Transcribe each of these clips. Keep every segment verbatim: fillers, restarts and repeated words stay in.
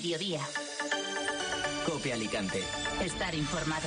Mediodía. COPE Alicante. Estar informado.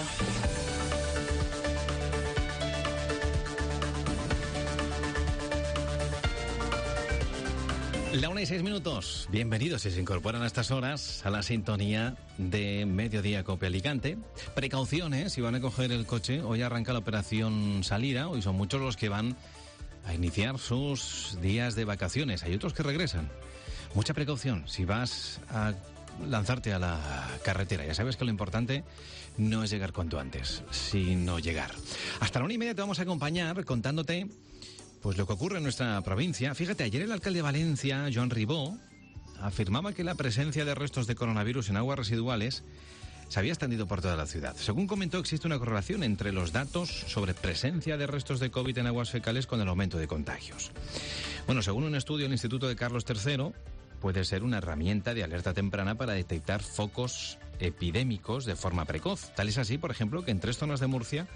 La una y seis minutos. Bienvenidos si se incorporan a estas horas a la sintonía de Mediodía COPE Alicante. Precauciones si van a coger el coche. Hoy arranca la operación salida. Hoy son muchos los que van a iniciar sus días de vacaciones. Hay otros que regresan. Mucha precaución si vas a lanzarte a la carretera. Ya sabes que lo importante no es llegar cuanto antes, sino llegar. Hasta la una y media te vamos a acompañar contándote pues lo que ocurre en nuestra provincia. Fíjate, ayer el alcalde de Valencia, Joan Ribó, afirmaba que la presencia de restos de coronavirus en aguas residuales se había extendido por toda la ciudad. Según comentó, existe una correlación entre los datos sobre presencia de restos de COVID en aguas fecales con el aumento de contagios. Bueno, según un estudio del Instituto de Carlos tercero, puede ser una herramienta de alerta temprana para detectar focos epidémicos de forma precoz. Tal es así, por ejemplo, que en tres zonas de Murcia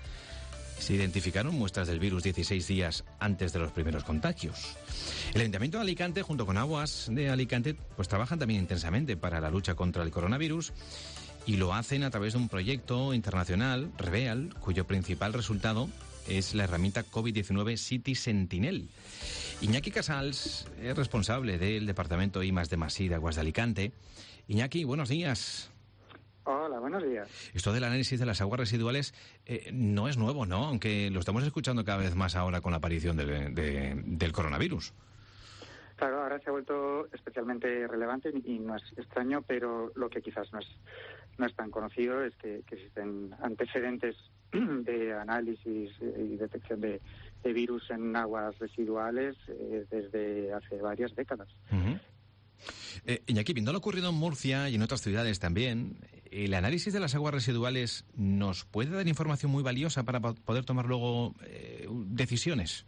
se identificaron muestras del virus dieciséis días antes de los primeros contagios. El Ayuntamiento de Alicante, junto con Aguas de Alicante, pues trabajan también intensamente para la lucha contra el coronavirus y lo hacen a través de un proyecto internacional, REVEAL, cuyo principal resultado es la herramienta COVID diecinueve City Sentinel. Iñaki Casals es responsable del departamento I más D más I de Aguas de Alicante. Iñaki, buenos días. Hola, buenos días. Esto del análisis de las aguas residuales eh, no es nuevo, ¿no? Aunque lo estamos escuchando cada vez más ahora con la aparición de, de, del coronavirus. Claro, ahora se ha vuelto especialmente relevante y no es extraño, pero lo que quizás no es, no es tan conocido es que, que existen antecedentes de análisis y detección de, de virus en aguas residuales eh, desde hace varias décadas. Uh-huh. Eh, Iñaki, viendo lo ocurrido en Murcia y en otras ciudades también, ¿el análisis de las aguas residuales nos puede dar información muy valiosa para poder tomar luego eh, decisiones?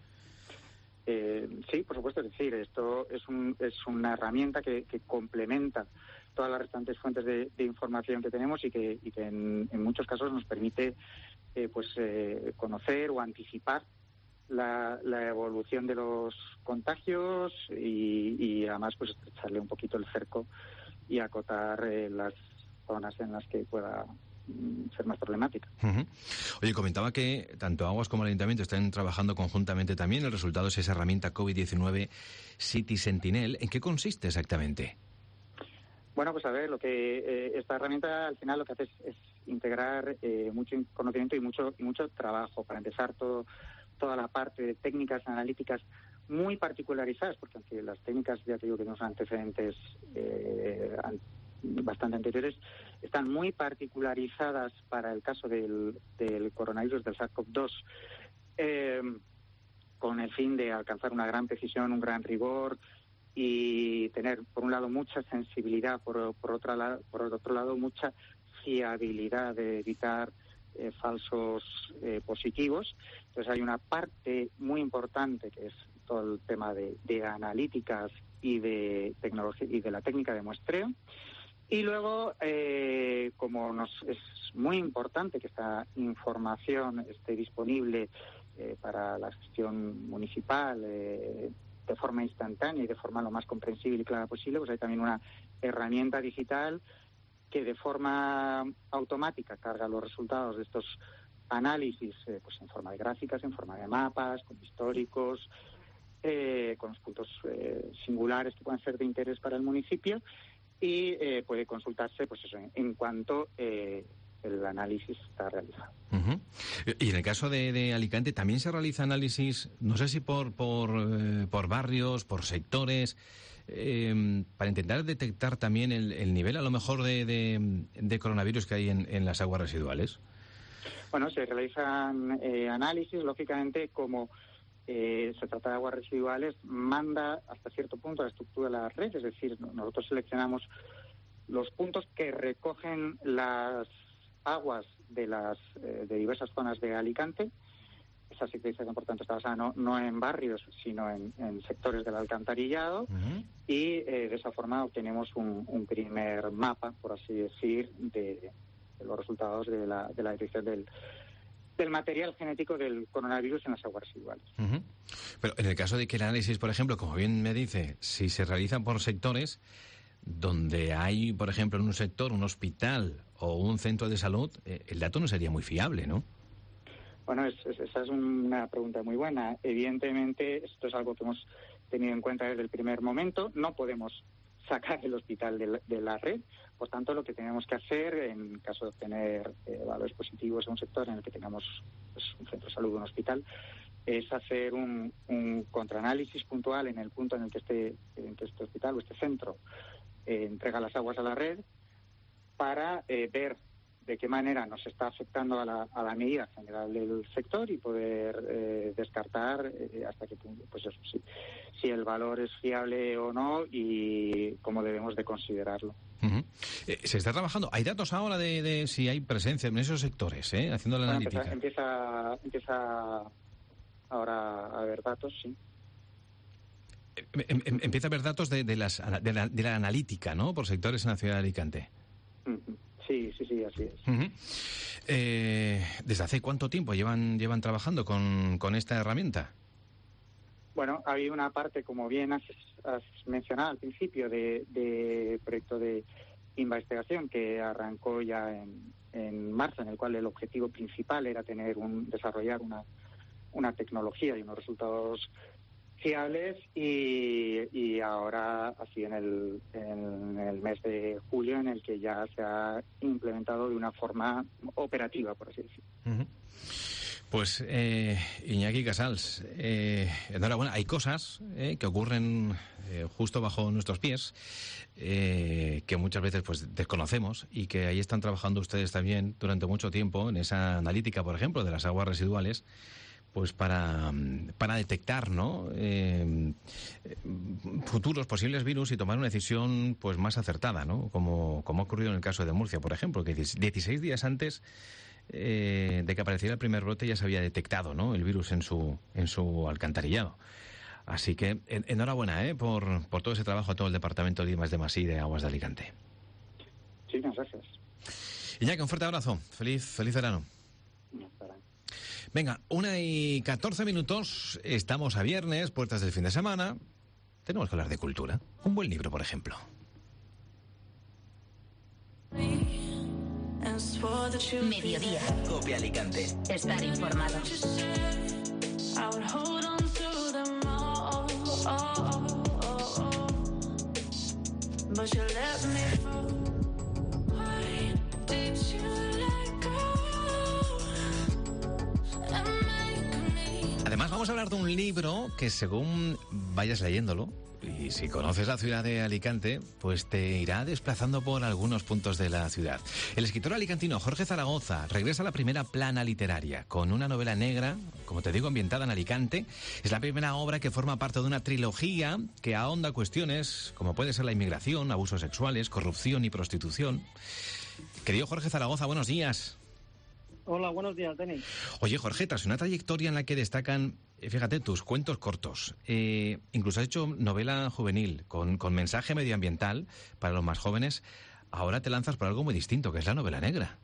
Eh, sí, por supuesto, es decir, esto es, un, es una herramienta que, que complementa todas las restantes fuentes de, de información que tenemos y que, y que en, en muchos casos nos permite eh, pues eh, conocer o anticipar La, la evolución de los contagios y, y además pues estrecharle un poquito el cerco y acotar eh, las zonas en las que pueda mm, ser más problemática. Uh-huh. Oye, comentaba que tanto Aguas como el Ayuntamiento están trabajando conjuntamente también. El resultado es esa herramienta COVID diecinueve City Sentinel. ¿En qué consiste exactamente? Bueno, pues a ver, lo que eh, esta herramienta al final lo que hace es, es integrar eh, mucho conocimiento y mucho y mucho trabajo. Para empezar, todo toda la parte de técnicas analíticas muy particularizadas, porque aunque las técnicas, ya te digo que no son antecedentes eh, an, bastante anteriores, están muy particularizadas para el caso del, del coronavirus del SARS-CoV dos, eh, con el fin de alcanzar una gran precisión, un gran rigor y tener, por un lado, mucha sensibilidad, por, por, otra la, por otro lado, mucha fiabilidad de evitar Eh, falsos eh, positivos. Entonces hay una parte muy importante que es todo el tema de, de analíticas y de tecnología y de la técnica de muestreo. Y luego, eh, como nos es muy importante que esta información esté disponible eh, para la gestión municipal eh, de forma instantánea y de forma lo más comprensible y clara posible, pues hay también una herramienta digital que de forma automática carga los resultados de estos análisis eh, pues en forma de gráficas, en forma de mapas, con históricos, eh, con los puntos eh, singulares que puedan ser de interés para el municipio y eh, puede consultarse pues eso en, en cuanto eh, el análisis está realizado. Uh-huh. Y en el caso de, de Alicante también se realiza análisis, no sé si por por, eh, por barrios, por sectores, eh, para intentar detectar también el, el nivel a lo mejor de, de, de coronavirus que hay en, en las aguas residuales. Bueno, se realizan eh, análisis, lógicamente, como eh, se trata de aguas residuales, manda hasta cierto punto la estructura de la red, es decir, nosotros seleccionamos los puntos que recogen las aguas de las eh, de diversas zonas de Alicante. Esa sectorización, por tanto, está basada no, no en barrios, sino en, en sectores del alcantarillado. Uh-huh. Y eh, de esa forma obtenemos un, un primer mapa, por así decir, de, de los resultados de la, de la detección del, del material genético del coronavirus en las aguas residuales. Uh-huh. Pero en el caso de que el análisis, por ejemplo, como bien me dice, si se realiza por sectores, donde hay, por ejemplo, en un sector, un hospital o un centro de salud, eh, el dato no sería muy fiable, ¿no? Bueno, es, es, esa es una pregunta muy buena. Evidentemente, esto es algo que hemos tenido en cuenta desde el primer momento. No podemos sacar el hospital de la, de la red. Por tanto, lo que tenemos que hacer, en caso de obtener eh, valores positivos en un sector en el que tengamos pues, un centro de salud o un hospital, es hacer un, un contraanálisis puntual en el punto en el que este, en que este hospital o este centro eh, entrega las aguas a la red para eh, ver de qué manera nos está afectando a la, a la medida general del sector y poder eh, descartar eh, hasta qué punto, pues eso sí, si el valor es fiable o no y cómo debemos de considerarlo. Uh-huh. Eh, se está trabajando. ¿Hay datos ahora de, de si hay presencia en esos sectores, eh, haciendo la bueno, analítica? Empieza, empieza, empieza ahora a haber datos, sí. Em, em, empieza a haber datos de, de, las, de, la, de la analítica, ¿no? Por sectores en la ciudad de Alicante. Uh-huh. Sí, sí, sí, así es. Uh-huh. Eh, ¿Desde hace cuánto tiempo llevan llevan trabajando con, con esta herramienta? Bueno, ha habido una parte, como bien has, has mencionado al principio, de, de proyecto de investigación que arrancó ya en, en marzo, en el cual el objetivo principal era tener un desarrollar una, una tecnología y unos resultados fiables y, y ahora así en el, en el mes de julio en el que ya se ha implementado de una forma operativa, por así decirlo. Uh-huh. Pues eh, Iñaki Casals, eh, enhorabuena. Hay cosas eh, que ocurren eh, justo bajo nuestros pies eh, que muchas veces pues desconocemos y que ahí están trabajando ustedes también durante mucho tiempo en esa analítica, por ejemplo, de las aguas residuales. Pues para, para detectar, ¿no? Eh, futuros posibles virus y tomar una decisión pues más acertada, ¿no? Como, como ha ocurrido en el caso de Murcia, por ejemplo, que dieciséis días antes eh, de que apareciera el primer brote ya se había detectado, ¿no? El virus en su en su alcantarillado. Así que en, enhorabuena, ¿eh? Por, por todo ese trabajo a todo el departamento de I más D más I de Aguas de Alicante. Sí, muchas gracias. Iñaki, un fuerte abrazo. Feliz, feliz verano. Venga, una y catorce minutos, estamos a viernes, puertas del fin de semana. Tenemos que hablar de cultura. Un buen libro, por ejemplo. Mediodía. Copia Alicante. Estar informado. Además, vamos a hablar de un libro que según vayas leyéndolo, y si conoces la ciudad de Alicante, pues te irá desplazando por algunos puntos de la ciudad. El escritor alicantino Jorge Zaragoza regresa a la primera plana literaria con una novela negra, como te digo, ambientada en Alicante. Es la primera obra que forma parte de una trilogía que ahonda cuestiones como puede ser la inmigración, abusos sexuales, corrupción y prostitución. Querido Jorge Zaragoza, buenos días. Hola, buenos días, Denis. Oye, Jorge, tras una trayectoria en la que destacan, fíjate, tus cuentos cortos, eh, incluso has hecho novela juvenil con, con mensaje medioambiental para los más jóvenes, ahora te lanzas por algo muy distinto, que es la novela negra.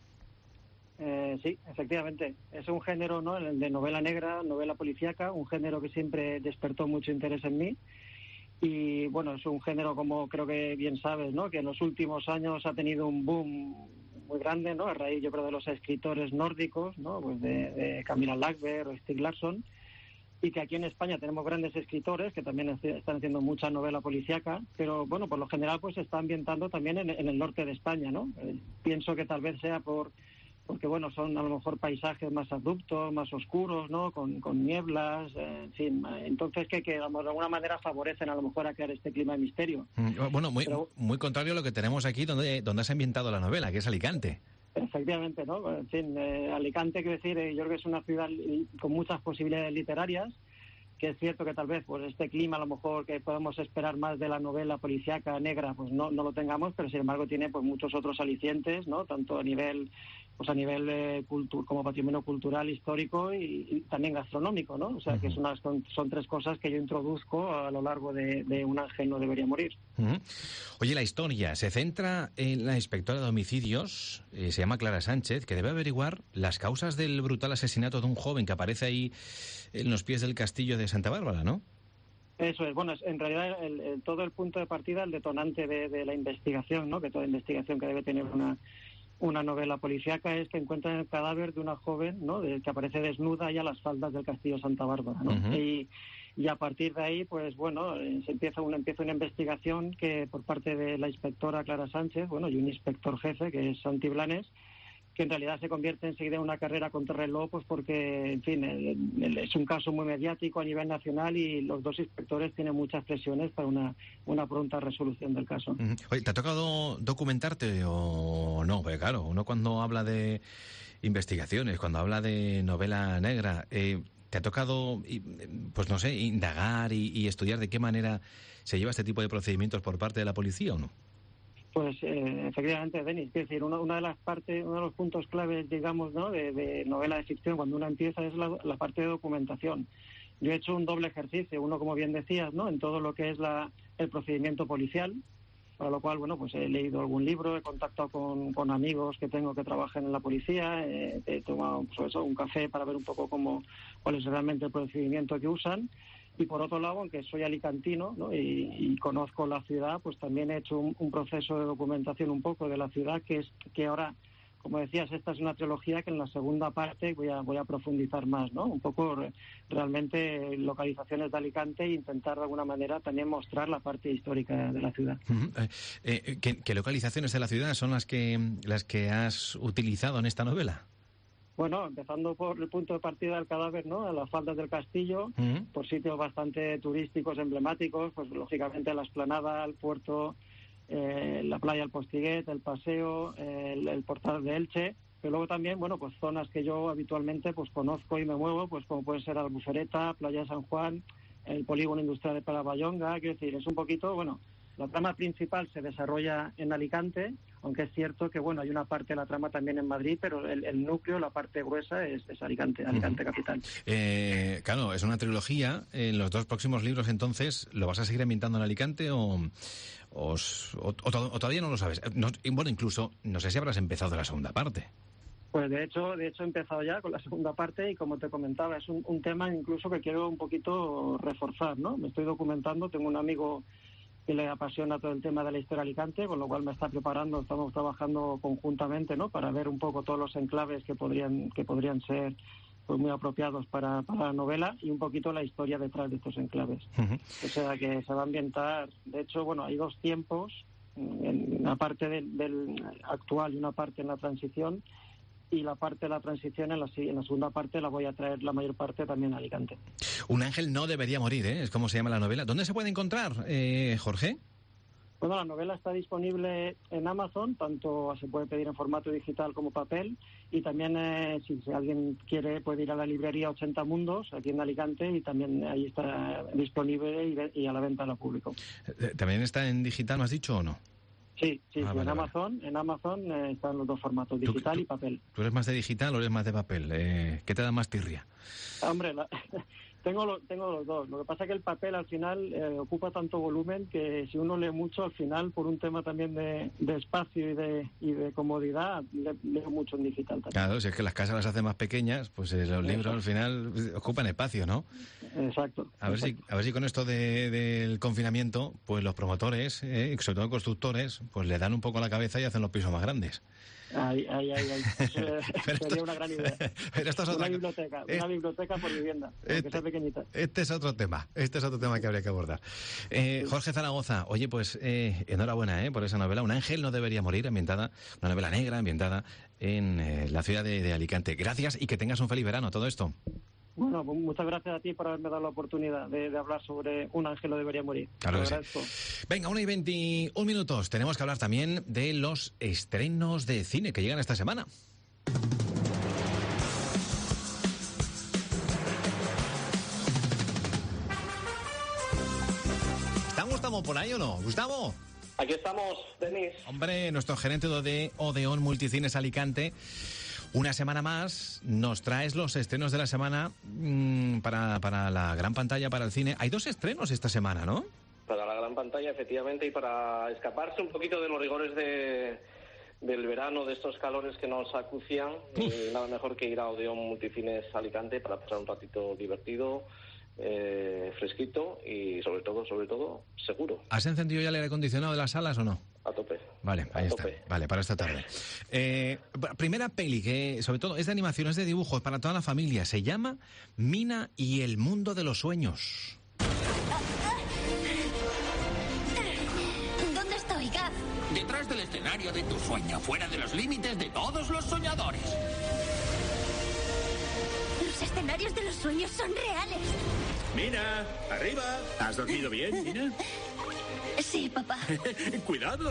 Eh, sí, efectivamente. Es un género, ¿no?, el de novela negra, novela policíaca, un género que siempre despertó mucho interés en mí. Y, bueno, es un género, como creo que bien sabes, ¿no?, que en los últimos años ha tenido un boom muy grande, ¿no?, a raíz, yo creo, de los escritores nórdicos, ¿no?, pues de, de Camilla Lackberg o Stieg Larsson, y que aquí en España tenemos grandes escritores que también están haciendo mucha novela policíaca, pero, bueno, por lo general, pues se está ambientando también en, en el norte de España, ¿no? Eh, pienso que tal vez sea por porque, bueno, son a lo mejor paisajes más abruptos, más oscuros, ¿no?, con, con nieblas, eh, en fin. Entonces, que, que de alguna manera favorecen a lo mejor a crear este clima de misterio. Mm, bueno, muy, Pero, muy contrario a lo que tenemos aquí donde, donde has ambientado la novela, que es Alicante. Efectivamente, ¿no? En fin, eh, Alicante, quiero decir, eh, yo creo que es una ciudad con muchas posibilidades literarias, que es cierto que tal vez pues este clima a lo mejor que podemos esperar más de la novela policíaca negra pues no no lo tengamos, pero sin embargo tiene pues muchos otros alicientes, ¿no?, tanto a nivel pues a nivel eh, cultu- como patrimonio cultural, histórico y, y también gastronómico, ¿no? O sea, uh-huh. que es una, son, son tres cosas que yo introduzco a lo largo de, de Un ángel no debería morir. Uh-huh. Oye, la historia se centra en la inspectora de homicidios, eh, se llama Clara Sánchez, que debe averiguar las causas del brutal asesinato de un joven que aparece ahí en los pies del castillo de Santa Bárbara, ¿no? Eso es, bueno, es, en realidad el, el, todo el punto de partida, el detonante de, de la investigación, ¿no? Que toda investigación que debe tener una una novela policíaca es que encuentran el cadáver de una joven, ¿no? De, que aparece desnuda ya a las faldas del Castillo Santa Bárbara, ¿no? Uh-huh. Y, y a partir de ahí, pues bueno, se empieza una, empieza una investigación que por parte de la inspectora Clara Sánchez, bueno, y un inspector jefe que es Santi Blanes, que en realidad se convierte enseguida en una carrera contrarreloj, pues porque, en fin, el, el, es un caso muy mediático a nivel nacional y los dos inspectores tienen muchas presiones para una, una pronta resolución del caso. Uh-huh. Oye, ¿te ha tocado documentarte o no? Porque claro, uno cuando habla de investigaciones, cuando habla de novela negra, eh, ¿te ha tocado, pues no sé, indagar y, y estudiar de qué manera se lleva este tipo de procedimientos por parte de la policía o no? Pues eh, efectivamente, Denis, es decir, una, una de las partes, uno de los puntos claves, digamos, ¿no? de, de novela de ficción, cuando uno empieza, es la, la parte de documentación. Yo he hecho un doble ejercicio, uno, como bien decías, ¿no? En todo lo que es la, el procedimiento policial, para lo cual, bueno, pues he leído algún libro, he contactado con, con amigos que tengo que trabajan en la policía, eh, he tomado, pues eso, un café para ver un poco cómo, cuál es realmente el procedimiento que usan. Y por otro lado, aunque soy alicantino, ¿no? y, y conozco la ciudad, pues también he hecho un, un proceso de documentación un poco de la ciudad, que es que ahora, como decías, esta es una trilogía que en la segunda parte voy a voy a profundizar más, ¿no? Un poco re, realmente localizaciones de Alicante e intentar de alguna manera también mostrar la parte histórica de la ciudad. Uh-huh. Eh, eh, ¿qué, ¿Qué localizaciones de la ciudad son las que las que has utilizado en esta novela? Bueno, empezando por el punto de partida del cadáver, ¿no? A las faldas del castillo, uh-huh. por sitios bastante turísticos, emblemáticos, pues lógicamente la Explanada, el puerto, eh, la playa del Postiguet, el paseo, eh, el, el portal de Elche, pero luego también, bueno, pues zonas que yo habitualmente pues conozco y me muevo, pues como puede ser Albufereta, Playa de San Juan, el polígono industrial de Parabayonga, quiero decir, es un poquito, bueno, la trama principal se desarrolla en Alicante, aunque es cierto que, bueno, hay una parte de la trama también en Madrid, pero el, el núcleo, la parte gruesa es, es Alicante, Alicante uh-huh. capital. Eh, claro, es una trilogía. En los dos próximos libros, entonces, ¿lo vas a seguir ambientando en Alicante o, o, o, o, o todavía no lo sabes? No, bueno, incluso, no sé si habrás empezado la segunda parte. Pues de hecho, de hecho he empezado ya con la segunda parte y como te comentaba, es un, un tema incluso que quiero un poquito reforzar, ¿no? Me estoy documentando, tengo un amigo que le apasiona todo el tema de la historia de Alicante, con lo cual me está preparando, estamos trabajando conjuntamente, ¿no? Para ver un poco todos los enclaves que podrían que podrían ser pues muy apropiados para, para la novela y un poquito la historia detrás de estos enclaves. Uh-huh. O sea que se va a ambientar, de hecho, bueno, hay dos tiempos, en una parte del, del actual y una parte en la transición, y la parte de la transición en la, en la segunda parte la voy a traer la mayor parte también a Alicante. Un ángel no debería morir, ¿eh? Es como se llama la novela. ¿Dónde se puede encontrar, eh, Jorge? Bueno, la novela está disponible en Amazon, tanto se puede pedir en formato digital como papel, y también eh, si, si alguien quiere puede ir a la librería ochenta Mundos, aquí en Alicante, y también ahí está disponible y, y a la venta al público. ¿También está en digital, me has dicho, o no? Sí, sí, ah, sí vale, en vale. Amazon, en Amazon eh, están los dos formatos, digital ¿Tú, tú, y papel. ¿Tú eres más de digital o eres más de papel? Eh, ¿Qué te da más tirria? Hombre, la, tengo, lo, tengo los dos. Lo que pasa es que el papel al final eh, ocupa tanto volumen que si uno lee mucho, al final, por un tema también de, de espacio y de, y de comodidad, le, leo mucho en digital también. Claro, si es que las casas las hacen más pequeñas, pues eh, los libros al final ocupan espacio, ¿no? Exacto. A ver, exacto. Si, a ver si con esto de, del confinamiento, pues los promotores, eh, sobre todo constructores, pues le dan un poco la cabeza y hacen los pisos más grandes. Ay, ay, ay, ay. Eso, sería esto, una gran idea. Pero esto es una otra... biblioteca, eh, una biblioteca por vivienda, aunque este, sea pequeñita. Este es otro tema, este es otro tema que habría que abordar. Eh, Jorge Zaragoza, oye, pues eh, enhorabuena eh, por esa novela. Un ángel no debería morir, ambientada, una novela negra ambientada en eh, la ciudad de, de Alicante. Gracias y que tengas un feliz verano, todo esto. Bueno, pues muchas gracias a ti por haberme dado la oportunidad de, de hablar sobre Un ángel no debería morir. Claro que sí. Venga, una y veintiún minutos. Tenemos que hablar también de los estrenos de cine que llegan esta semana. ¿Estamos, estamos por ahí o no? ¿Gustavo? Aquí estamos, Denis. Hombre, nuestro gerente de Odeón Multicines Alicante. Una semana más nos traes los estrenos de la semana mmm, para, para la gran pantalla, para el cine. Hay dos estrenos esta semana, ¿no? Para la gran pantalla, efectivamente, y para escaparse un poquito de los rigores de, del verano, de estos calores que nos acucian, y nada mejor que ir a Odeón Multicines Alicante para pasar un ratito divertido eh, fresquito y sobre todo, sobre todo, seguro. ¿Has encendido ya el aire acondicionado de las salas o no? A tope. Vale, ahí a está. Tope. Vale, para esta tarde. Eh, primera peli que, sobre todo, es de animación, es de dibujos para toda la familia. Se llama Mina y el mundo de los sueños. ¿Dónde estoy, Gaz? Detrás del escenario de tu sueño, fuera de los límites de todos los soñadores. Los escenarios de los sueños son reales. Mina, arriba. ¿Has dormido bien, Mina? Sí, papá. Cuidado.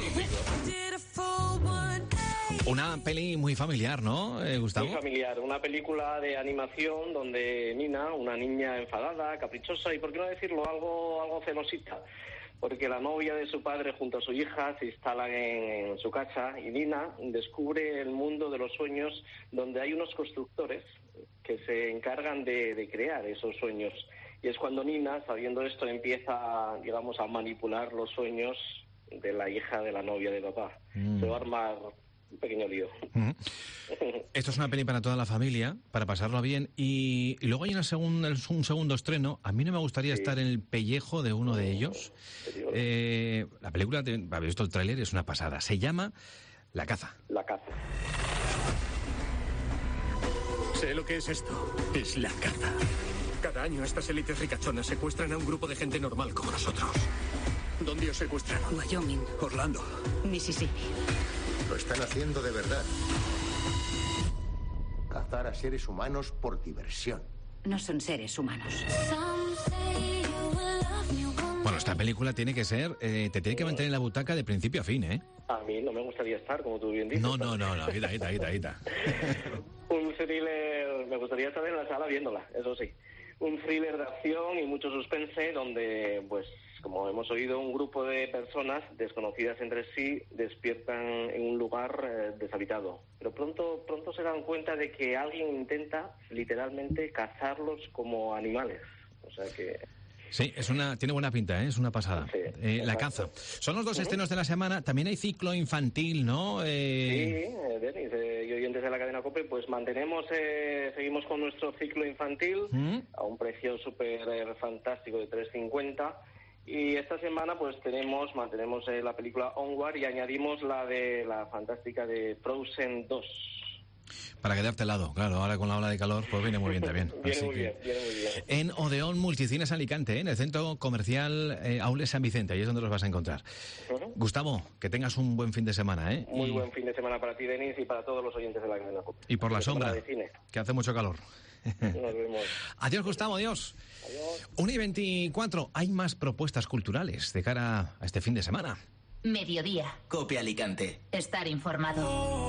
Una peli muy familiar, ¿no, eh, Gustavo? Muy familiar, una película de animación donde Nina, una niña enfadada, caprichosa y, por qué no decirlo, algo, algo celosita, porque la novia de su padre junto a su hija se instalan en, en su casa y Nina descubre el mundo de los sueños donde hay unos constructores que se encargan de, de crear esos sueños. Y es cuando Nina, sabiendo esto, empieza, digamos, a manipular los sueños de la hija de la novia de papá. Mm. Se va a armar un pequeño lío. Mm. Esto es una peli para toda la familia, para pasarlo bien. Y, y luego hay una segun, un segundo estreno. A mí no me gustaría sí. estar en el pellejo de uno de ellos. Eh, la película, habéis visto el tráiler, es una pasada. Se llama La caza. La caza. Sé lo que es esto. Es la caza. Cada año estas élites ricachonas secuestran a un grupo de gente normal como nosotros. ¿Dónde os secuestraron? Wyoming. Orlando. Mississippi. Lo están haciendo de verdad. Cazar a seres humanos por diversión. No son seres humanos. Bueno, esta película tiene que ser, eh, te tiene que mantener en la butaca de principio a fin, ¿eh? A mí no me gustaría estar, como tú bien dices. No, no, no, no, quita, quita, quita, quita. Un thriller, me gustaría estar en la sala viéndola, eso sí. Un thriller de acción y mucho suspense donde, pues, como hemos oído, un grupo de personas desconocidas entre sí despiertan en un lugar eh, deshabitado. Pero pronto, pronto se dan cuenta de que alguien intenta, literalmente, cazarlos como animales. O sea que... Sí, es una, tiene buena pinta, ¿eh? Es una pasada. Sí, eh, la caza. Son los dos uh-huh. estrenos de la semana. También hay ciclo infantil, ¿no? Eh... Sí, eh, Denis, eh, y oyentes de la cadena COPE, pues mantenemos, eh, seguimos con nuestro ciclo infantil uh-huh. a un precio súper eh, fantástico de tres cincuenta. Y esta semana pues tenemos, mantenemos eh, la película Onward y añadimos la de la fantástica de Frozen dos. Para quedarte helado, claro, ahora con la ola de calor, pues viene muy bien también. viene, Así muy que... bien viene muy bien. En Odeón Multicines Alicante, ¿eh? En el centro comercial eh, Aules San Vicente, ahí es donde los vas a encontrar. Uh-huh. Gustavo, que tengas un buen fin de semana, ¿eh? Muy y... buen fin de semana para ti, Denis, y para todos los oyentes de la cadena COPE. Y por la sombra, que hace mucho calor. Nos vemos. Adiós, Gustavo, adiós. Adiós. una y veinticuatro, hay más propuestas culturales de cara a este fin de semana. Mediodía. Cope Alicante. Estar informado.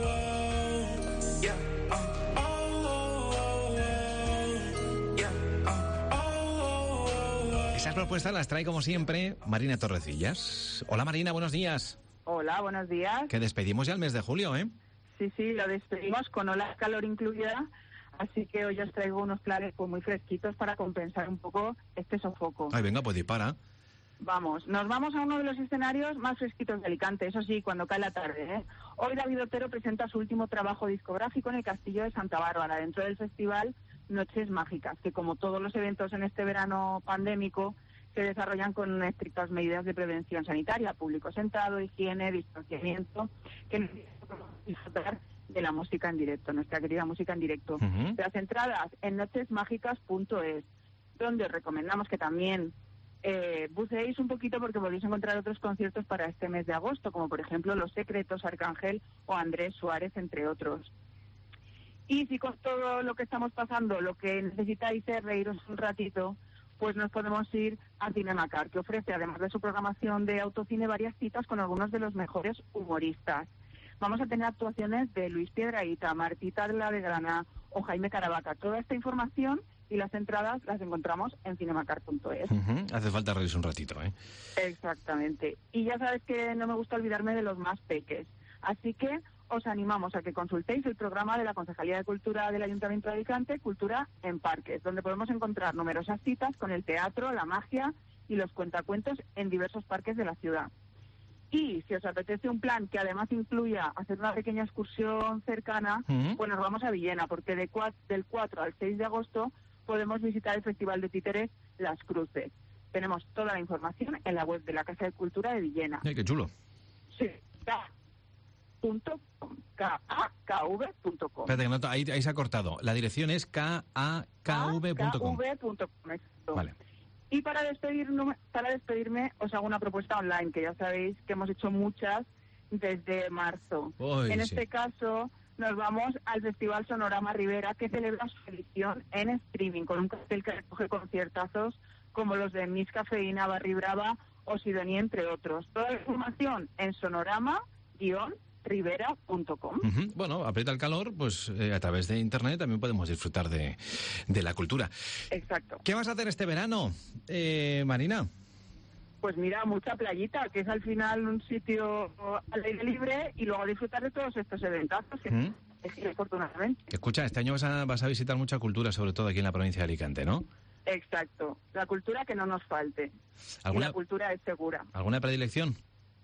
Esas propuestas las trae, como siempre, Marina Torrecillas. Hola, Marina, buenos días. Hola, buenos días. Que despedimos ya el mes de julio, ¿eh? Sí, sí, lo despedimos con ola calor incluida, así que hoy os traigo unos planes pues muy fresquitos para compensar un poco este sofoco. Ay, venga, pues dispara. Vamos, nos vamos a uno de los escenarios más fresquitos de Alicante, eso sí, cuando cae la tarde, ¿eh? Hoy David Otero presenta su último trabajo discográfico en el Castillo de Santa Bárbara, dentro del festival Noches Mágicas, que como todos los eventos en este verano pandémico, se desarrollan con estrictas medidas de prevención sanitaria, público sentado, higiene, distanciamiento, que nos disfrutar de la música en directo, nuestra querida música en directo. Uh-huh. Las entradas en noches mágicas punto es, donde os recomendamos que también eh, buceéis un poquito porque podéis encontrar otros conciertos para este mes de agosto, como por ejemplo Los Secretos, Arcángel o Andrés Suárez, entre otros. Y si con todo lo que estamos pasando, lo que necesitáis es reíros un ratito, pues nos podemos ir a Cinemacar, que ofrece, además de su programación de autocine, varias citas con algunos de los mejores humoristas. Vamos a tener actuaciones de Luis Piedrahita, Martita de la de Grana o Jaime Caravaca. Toda esta información y las entradas las encontramos en cinemacar punto es. Uh-huh. Hace falta reírse un ratito, ¿eh? Exactamente. Y ya sabes que no me gusta olvidarme de los más peques. Así que os animamos a que consultéis el programa de la Concejalía de Cultura del Ayuntamiento de Alicante, Cultura en Parques, donde podemos encontrar numerosas citas con el teatro, la magia y los cuentacuentos en diversos parques de la ciudad. Y si os apetece un plan que además incluya hacer una pequeña excursión cercana, uh-huh. pues nos vamos a Villena, porque de cuatro, del cuatro al seis de agosto podemos visitar el Festival de Títeres Las Cruces. Tenemos toda la información en la web de la Casa de Cultura de Villena. ¡Ay, qué chulo! Sí, K punto com, K A K V punto com. Espérate, que no, ahí, ahí se ha cortado. La dirección es K A K V punto com. K A K V punto com, exacto. Vale. Y para despedirme, para despedirme os hago una propuesta online, que ya sabéis que hemos hecho muchas desde marzo. Uy, en sí. este caso nos vamos al Festival Sonorama Ribera, que celebra su edición en streaming, con un cartel que recoge conciertazos como los de Miss Cafeína, Barry Brava o Sidonia, entre otros. Toda la información en sonorama guión ribera punto com. Uh-huh. Bueno, aprieta el calor, pues eh, a través de internet también podemos disfrutar de, de la cultura. Exacto. ¿Qué vas a hacer este verano, eh, Marina? Pues mira, mucha playita, que es al final un sitio al aire libre, y luego disfrutar de todos estos eventazos que ¿Mm? es afortunadamente. Escucha, este año vas a, vas a visitar mucha cultura, sobre todo aquí en la provincia de Alicante, ¿no? Exacto. La cultura que no nos falte. Y ¿Alguna, la cultura es segura. ¿alguna predilección?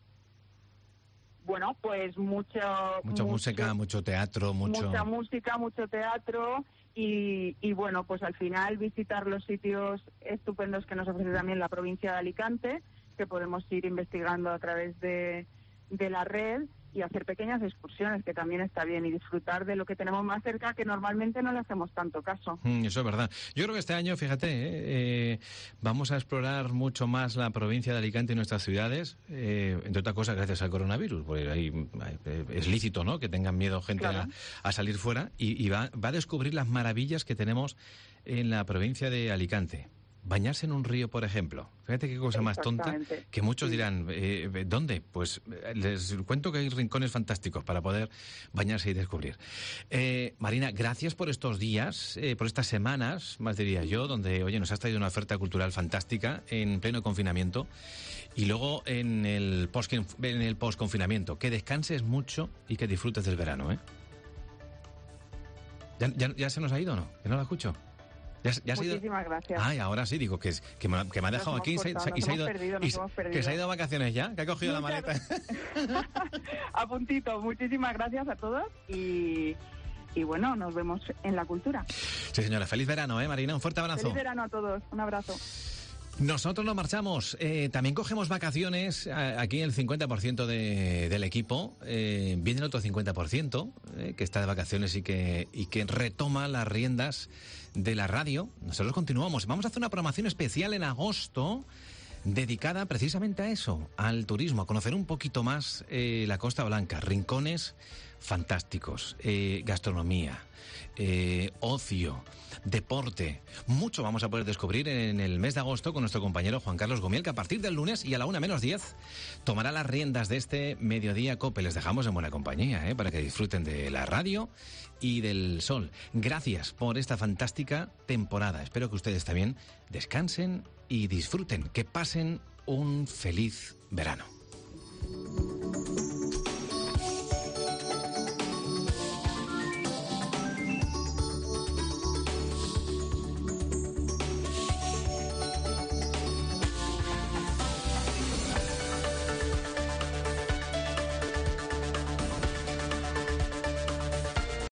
Bueno, pues mucho... Mucha música, mucho teatro, mucho... Mucha música, mucho teatro y, y bueno, pues al final visitar los sitios estupendos que nos ofrece también la provincia de Alicante, que podemos ir investigando a través de, de la red, y hacer pequeñas excursiones, que también está bien, y disfrutar de lo que tenemos más cerca, que normalmente no le hacemos tanto caso. Mm, eso es verdad. Yo creo que este año, fíjate, eh, eh, vamos a explorar mucho más la provincia de Alicante y nuestras ciudades, eh, entre otras cosas gracias al coronavirus, porque ahí eh, es lícito, ¿no?, que tengan miedo gente Claro. a, a salir fuera, y, y va, va a descubrir las maravillas que tenemos en la provincia de Alicante. Bañarse en un río, por ejemplo. Fíjate qué cosa más tonta, Exactamente. que muchos Sí. dirán, eh, ¿dónde? Pues eh, les cuento que hay rincones fantásticos para poder bañarse y descubrir. Eh, Marina, gracias por estos días, eh, por estas semanas, más diría yo, donde, oye, nos has traído una oferta cultural fantástica en pleno confinamiento, y luego en el post en el post-confinamiento. Que descanses mucho y que disfrutes del verano, ¿eh? ¿Ya, ya, ya se nos ha ido o no? ¿Que no la escucho? ¿Ya, ya has ido? Muchísimas gracias. Ay, ahora sí, digo que, que, me, que me ha dejado Nos aquí y hemos se, cortado, y se ha nos ido. hemos perdido, y nos se- hemos perdido. que se ha ido a vacaciones ya, que ha cogido la Muchas maleta. A puntito. Muchísimas gracias a todos y, y bueno, nos vemos en la cultura. Sí, señora. Feliz verano, ¿eh, Marina? Un fuerte abrazo. Feliz verano a todos. Un abrazo. Nosotros nos marchamos. Eh, también cogemos vacaciones. A- Aquí el cincuenta por ciento de, del equipo. Eh, viene el otro cincuenta por ciento eh, que está de vacaciones y que, y que retoma las riendas de la radio. Nosotros continuamos. Vamos a hacer una programación especial en agosto dedicada precisamente a eso, al turismo, a conocer un poquito más eh, la Costa Blanca, rincones fantásticos, eh, gastronomía, eh, ocio, deporte. Mucho vamos a poder descubrir en el mes de agosto con nuestro compañero Juan Carlos Gomiel, que a partir del lunes y a la una menos diez tomará las riendas de este Mediodía Cope. Les dejamos en buena compañía, ¿eh?, para que disfruten de la radio y del sol. Gracias por esta fantástica temporada. Espero que ustedes también descansen y disfruten, que pasen un feliz verano.